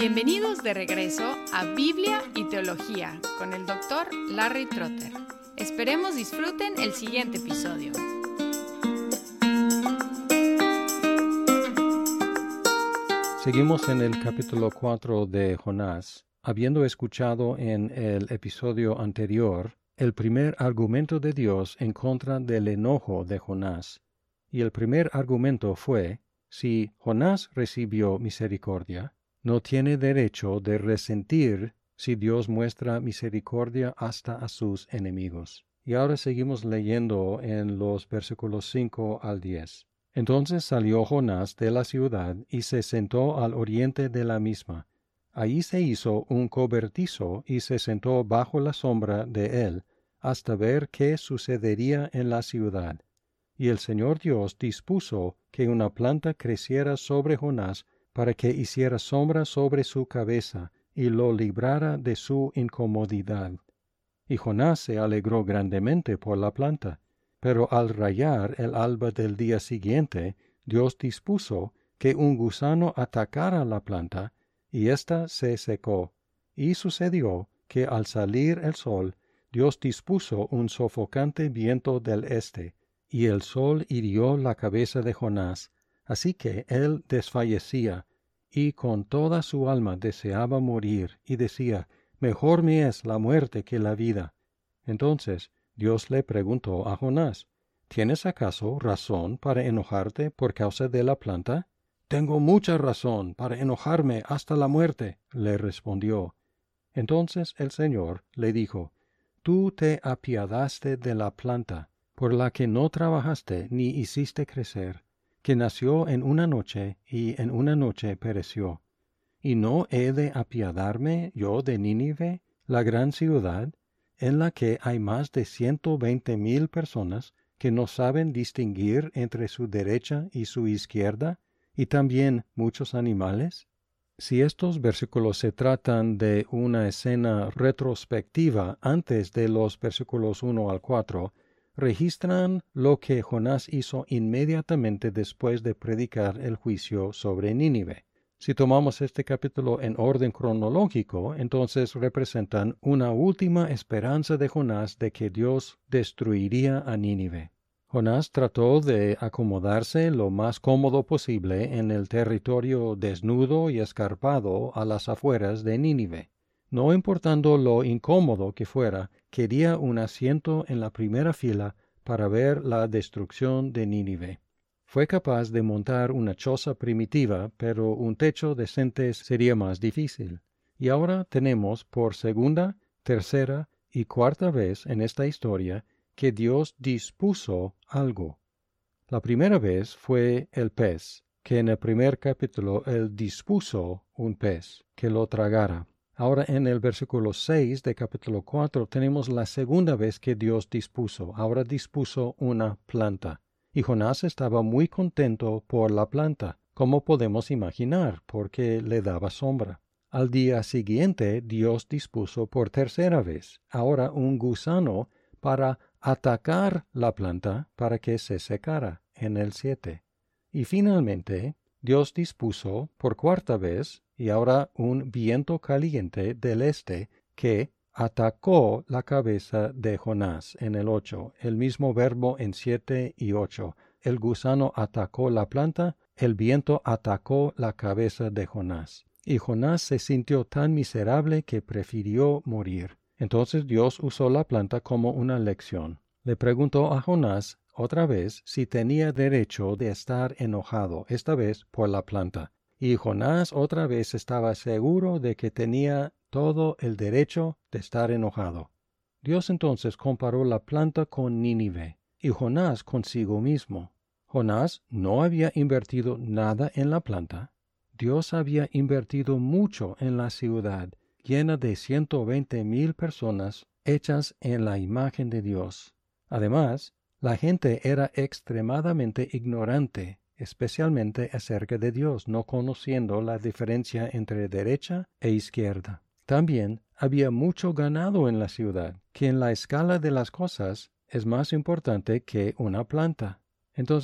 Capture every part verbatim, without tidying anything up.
Bienvenidos de regreso a Biblia y Teología con el doctor Larry Trotter. Esperemos disfruten el siguiente episodio. Seguimos en el capítulo cuatro de Jonás, habiendo escuchado en el episodio anterior el primer argumento de Dios en contra del enojo de Jonás. Y el primer argumento fue, si Jonás recibió misericordia, no tiene derecho de resentir si Dios muestra misericordia hasta a sus enemigos. Y ahora seguimos leyendo en los versículos cinco al diez. Entonces salió Jonás de la ciudad y se sentó al oriente de la misma. Allí se hizo un cobertizo y se sentó bajo la sombra de él, hasta ver qué sucedería en la ciudad. Y el Señor Dios dispuso que una planta creciera sobre Jonás para que hiciera sombra sobre su cabeza y lo librara de su incomodidad. Y Jonás se alegró grandemente por la planta. Pero al rayar el alba del día siguiente, Dios dispuso que un gusano atacara la planta, y ésta se secó. Y sucedió que al salir el sol, Dios dispuso un sofocante viento del este, y el sol hirió la cabeza de Jonás, así que él desfallecía, y con toda su alma deseaba morir, y decía, mejor me es la muerte que la vida. Entonces Dios le preguntó a Jonás, ¿tienes acaso razón para enojarte por causa de la planta? Tengo mucha razón para enojarme hasta la muerte, le respondió. Entonces el Señor le dijo, tú te apiadaste de la planta, por la que no trabajaste ni hiciste crecer, que nació en una noche y en una noche pereció. ¿Y no he de apiadarme yo de Nínive, la gran ciudad, en la que hay más de ciento veinte mil personas que no saben distinguir entre su derecha y su izquierda, y también muchos animales? Si estos versículos se tratan de una escena retrospectiva antes de los versículos uno al cuatro, registran lo que Jonás hizo inmediatamente después de predicar el juicio sobre Nínive. Si tomamos este capítulo en orden cronológico, entonces representan una última esperanza de Jonás de que Dios destruiría a Nínive. Jonás trató de acomodarse lo más cómodo posible en el territorio desnudo y escarpado a las afueras de Nínive. No importando lo incómodo que fuera, quería un asiento en la primera fila para ver la destrucción de Nínive. Fue capaz de montar una choza primitiva, pero un techo decente sería más difícil. Y ahora tenemos por segunda, tercera y cuarta vez en esta historia que Dios dispuso algo. La primera vez fue el pez, que en el primer capítulo Él dispuso un pez que lo tragara. Ahora en el versículo seis de capítulo cuatro tenemos la segunda vez que Dios dispuso. Ahora dispuso una planta. Y Jonás estaba muy contento por la planta, como podemos imaginar, porque le daba sombra. Al día siguiente Dios dispuso por tercera vez, ahora un gusano para atacar la planta para que se secara, en el siete. Y finalmente Dios dispuso por cuarta vez, y ahora un viento caliente del este que atacó la cabeza de Jonás en el ocho, el mismo verbo en siete y ocho. El gusano atacó la planta, el viento atacó la cabeza de Jonás. Y Jonás se sintió tan miserable que prefirió morir. Entonces Dios usó la planta como una lección. Le preguntó a Jonás otra vez si tenía derecho de estar enojado, esta vez por la planta. Y Jonás otra vez estaba seguro de que tenía todo el derecho de estar enojado. Dios entonces comparó la planta con Nínive y Jonás consigo mismo. Jonás no había invertido nada en la planta. Dios había invertido mucho en la ciudad, llena de ciento veinte mil personas hechas en la imagen de Dios. Además, la gente era extremadamente ignorante, especialmente acerca de Dios, no conociendo la diferencia entre derecha e izquierda. También había mucho ganado en la ciudad, que en la escala de las cosas es más importante que una planta. Entonces,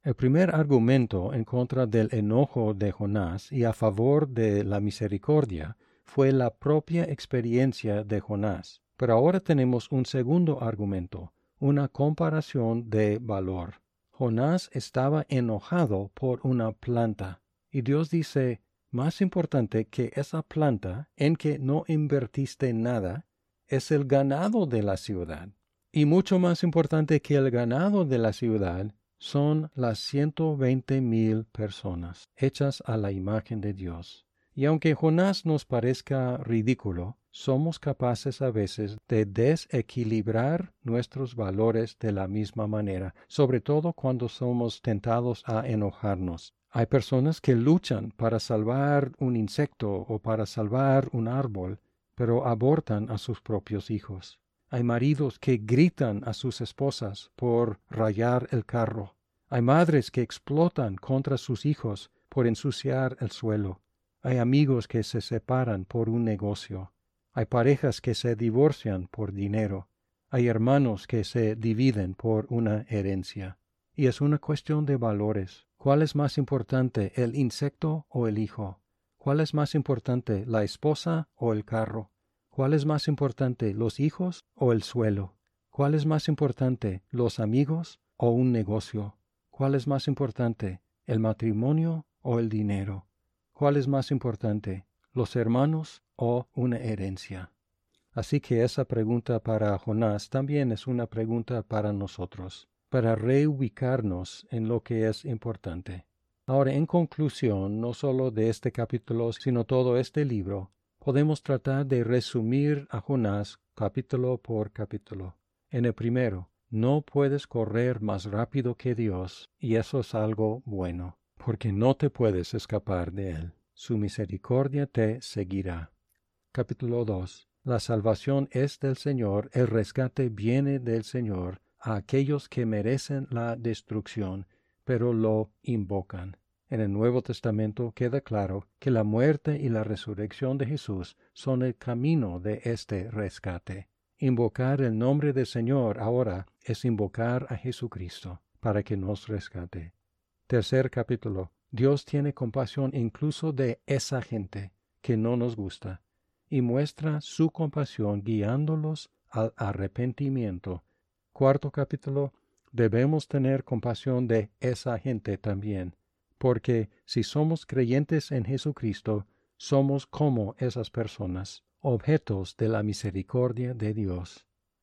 El primer argumento en contra del enojo de Jonás y a favor de la misericordia fue la propia experiencia de Jonás. Pero ahora tenemos un segundo argumento, una comparación de valor. Jonás estaba enojado por una planta, y Dios dice, más importante que esa planta en que no invertiste nada, es el ganado de la ciudad. Y mucho más importante que el ganado de la ciudad son las ciento veinte mil personas hechas a la imagen de Dios. Y aunque Jonás nos parezca ridículo, somos capaces a veces de desequilibrar nuestros valores de la misma manera, sobre todo cuando somos tentados a enojarnos. Hay personas que luchan para salvar un insecto o para salvar un árbol, pero abortan a sus propios hijos. Hay maridos que gritan a sus esposas por rayar el carro. Hay madres que explotan contra sus hijos por ensuciar el suelo. Hay amigos que se separan por un negocio. Hay parejas que se divorcian por dinero. Hay hermanos que se dividen por una herencia. Y es una cuestión de valores. ¿Cuál es más importante, el insecto o el hijo? ¿Cuál es más importante, la esposa o el carro? ¿Cuál es más importante, los hijos o el suelo? ¿Cuál es más importante, los amigos o un negocio? ¿Cuál es más importante, el matrimonio o el dinero? ¿Cuál es más importante, los hermanos o una herencia? Así que esa pregunta para Jonás también es una pregunta para nosotros, para reubicarnos en lo que es importante. Ahora, en conclusión, no solo de este capítulo, sino todo este libro, podemos tratar de resumir a Jonás capítulo por capítulo. En el primero, no puedes correr más rápido que Dios, y eso es algo bueno, porque no te puedes escapar de Él. Su misericordia te seguirá. Capítulo dos. La salvación es del Señor, el rescate viene del Señor a aquellos que merecen la destrucción, pero lo invocan. En el Nuevo Testamento queda claro que la muerte y la resurrección de Jesús son el camino de este rescate. Invocar el nombre del Señor ahora es invocar a Jesucristo para que nos rescate. Tercer capítulo. Dios tiene compasión incluso de esa gente que no nos gusta y muestra su compasión guiándolos al arrepentimiento. Cuarto capítulo. Debemos tener compasión de esa gente también, porque si somos creyentes en Jesucristo, somos como esas personas, objetos de la misericordia de Dios.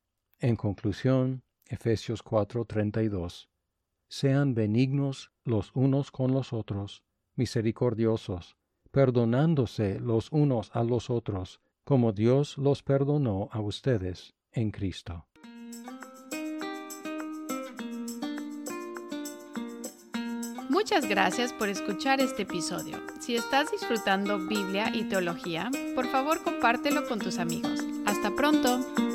En conclusión, Efesios cuatro treinta y dos. Sean benignos los unos con los otros, misericordiosos, perdonándose los unos a los otros, como Dios los perdonó a ustedes en Cristo. Muchas gracias por escuchar este episodio. Si estás disfrutando Biblia y teología, por favor compártelo con tus amigos. ¡Hasta pronto!